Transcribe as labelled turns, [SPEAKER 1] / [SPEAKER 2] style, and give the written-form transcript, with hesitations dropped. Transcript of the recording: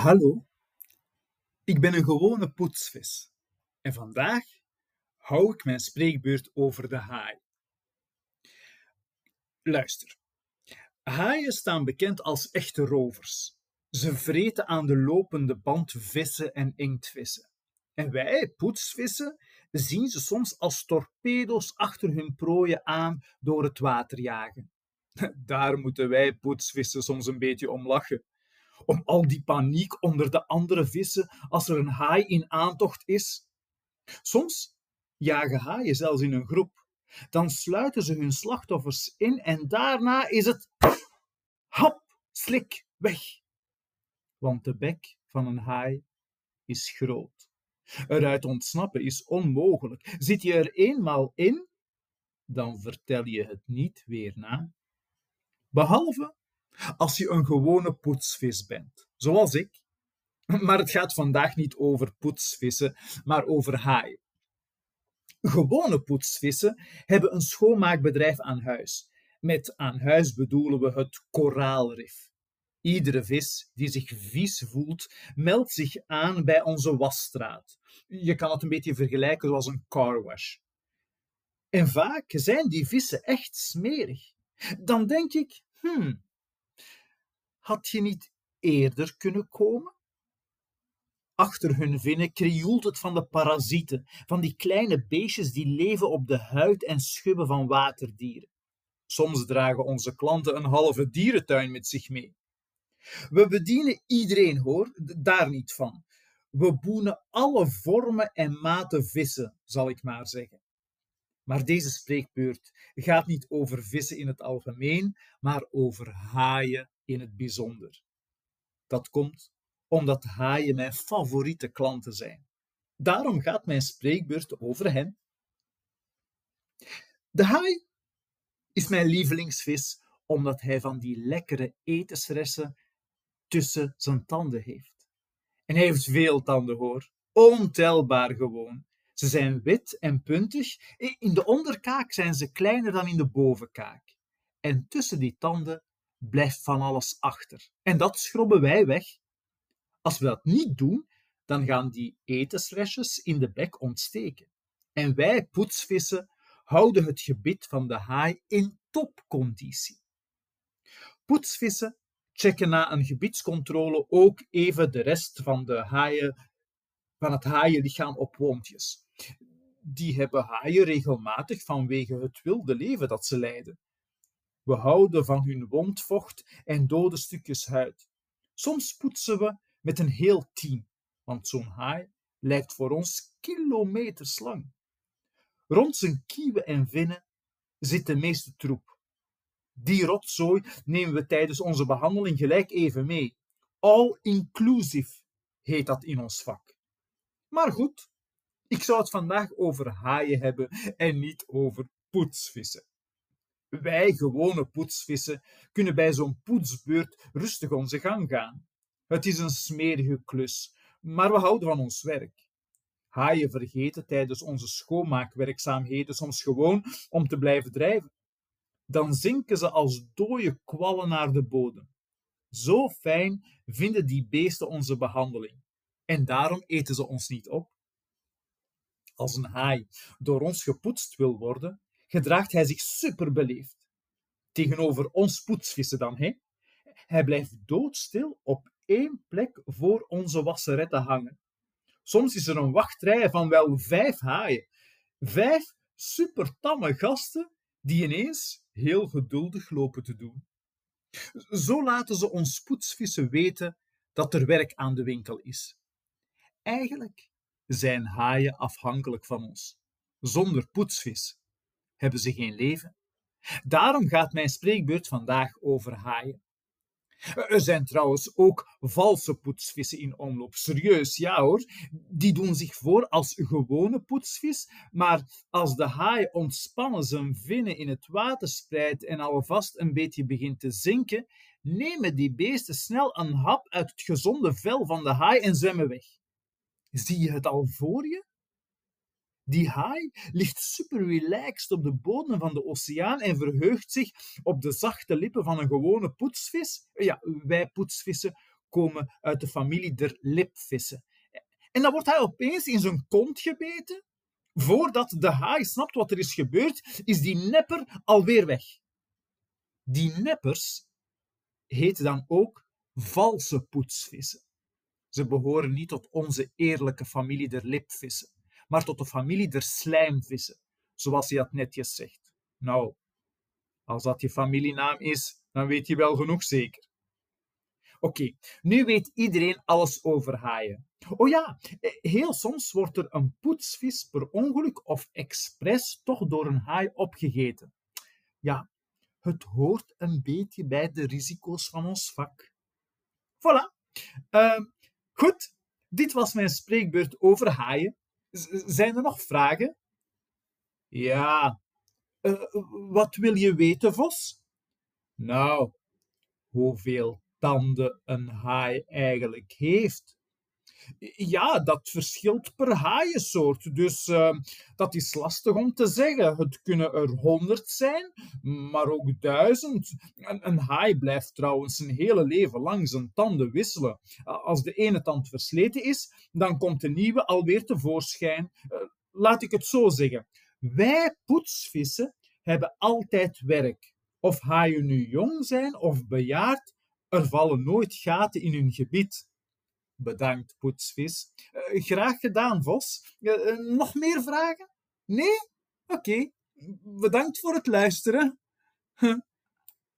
[SPEAKER 1] Hallo, ik ben een gewone poetsvis en vandaag hou ik mijn spreekbeurt over de haai. Luister, haaien staan bekend als echte rovers. Ze vreten aan de lopende band vissen en inktvissen. En wij, poetsvissen, zien ze soms als torpedo's achter hun prooien aan door het water jagen. Daar moeten wij poetsvissen soms een beetje om lachen. Om al die paniek onder de andere vissen als er een haai in aantocht is. Soms jagen haaien zelfs in een groep. Dan sluiten ze hun slachtoffers in en daarna is het hap, slik, weg. Want de bek van een haai is groot. Eruit ontsnappen is onmogelijk. Zit je er eenmaal in, dan vertel je het niet weer na. Behalve als je een gewone poetsvis bent, zoals ik. Maar het gaat vandaag niet over poetsvissen, maar over haaien. Gewone poetsvissen hebben een schoonmaakbedrijf aan huis. Met aan huis bedoelen we het koraalrif. Iedere vis die zich vies voelt, meldt zich aan bij onze wasstraat. Je kan het een beetje vergelijken zoals een carwash. En vaak zijn die vissen echt smerig. Dan denk ik, had je niet eerder kunnen komen? Achter hun vinnen krioelt het van de parasieten, van die kleine beestjes die leven op de huid en schubben van waterdieren. Soms dragen onze klanten een halve dierentuin met zich mee. We bedienen iedereen, hoor, daar niet van. We boenen alle vormen en maten vissen, zal ik maar zeggen. Maar deze spreekbeurt gaat niet over vissen in het algemeen, maar over haaien in het bijzonder. Dat komt omdat haaien mijn favoriete klanten zijn. Daarom gaat mijn spreekbeurt over hen. De haai is mijn lievelingsvis, omdat hij van die lekkere etensresten tussen zijn tanden heeft. En hij heeft veel tanden, hoor. Ontelbaar gewoon. Ze zijn wit en puntig. In de onderkaak zijn ze kleiner dan in de bovenkaak. En tussen die tanden blijft van alles achter. En dat schrobben wij weg. Als we dat niet doen, dan gaan die etensrestjes in de bek ontsteken. En wij poetsvissen houden het gebit van de haai in topconditie. Poetsvissen checken na een gebitscontrole ook even de rest van het haaienlichaam op wondjes. Die hebben haaien regelmatig vanwege het wilde leven dat ze leiden. We houden van hun wondvocht en dode stukjes huid. Soms poetsen we met een heel team, want zo'n haai lijkt voor ons kilometers lang. Rond zijn kieuwen en vinnen zit de meeste troep. Die rotzooi nemen we tijdens onze behandeling gelijk even mee. All inclusive heet dat in ons vak. Maar goed, ik zou het vandaag over haaien hebben en niet over poetsvissen. Wij gewone poetsvissen kunnen bij zo'n poetsbeurt rustig onze gang gaan. Het is een smerige klus, maar we houden van ons werk. Haaien vergeten tijdens onze schoonmaakwerkzaamheden soms gewoon om te blijven drijven. Dan zinken ze als dode kwallen naar de bodem. Zo fijn vinden die beesten onze behandeling. En daarom eten ze ons niet op. Als een haai door ons gepoetst wil worden, gedraagt hij zich superbeleefd. Tegenover ons poetsvissen dan, hè? Hij blijft doodstil op één plek voor onze wasseretten hangen. Soms is er een wachtrij van wel 5 haaien. 5 supertamme gasten die ineens heel geduldig lopen te doen. Zo laten ze ons poetsvissen weten dat er werk aan de winkel is. Eigenlijk zijn haaien afhankelijk van ons. Zonder poetsvis hebben ze geen leven. Daarom gaat mijn spreekbeurt vandaag over haaien. Er zijn trouwens ook valse poetsvissen in omloop. Serieus, ja hoor. Die doen zich voor als gewone poetsvis, maar als de haai ontspannen zijn vinnen in het water spreidt en alvast een beetje begint te zinken, nemen die beesten snel een hap uit het gezonde vel van de haai en zwemmen weg. Zie je het al voor je? Die haai ligt super relaxed op de bodem van de oceaan en verheugt zich op de zachte lippen van een gewone poetsvis. Ja, wij poetsvissen komen uit de familie der lipvissen. En dan wordt hij opeens in zijn kont gebeten. Voordat de haai snapt wat er is gebeurd, is die nepper alweer weg. Die neppers heten dan ook valse poetsvissen. Ze behoren niet tot onze eerlijke familie der lipvissen, maar tot de familie der slijmvissen, zoals hij dat netjes zegt. Nou, als dat je familienaam is, dan weet je wel genoeg zeker. Oké, nu weet iedereen alles over haaien. Oh ja, heel soms wordt er een poetsvis per ongeluk of expres toch door een haai opgegeten. Ja, het hoort een beetje bij de risico's van ons vak. Voilà. Goed, dit was mijn spreekbeurt over haaien. Zijn er nog vragen? Ja. Wat wil je weten, Vos? Nou, hoeveel tanden een haai eigenlijk heeft. Ja, dat verschilt per haaiensoort, dus dat is lastig om te zeggen. Het kunnen er 100 zijn, maar ook 1000. Een haai blijft trouwens zijn hele leven lang zijn tanden wisselen. Als de ene tand versleten is, dan komt de nieuwe alweer tevoorschijn. Laat ik het zo zeggen. Wij poetsvissen hebben altijd werk. Of haaien nu jong zijn of bejaard, er vallen nooit gaten in hun gebied. Bedankt, poetsvis. Graag gedaan, Vos. Nog meer vragen? Nee? Oké. Bedankt voor het luisteren.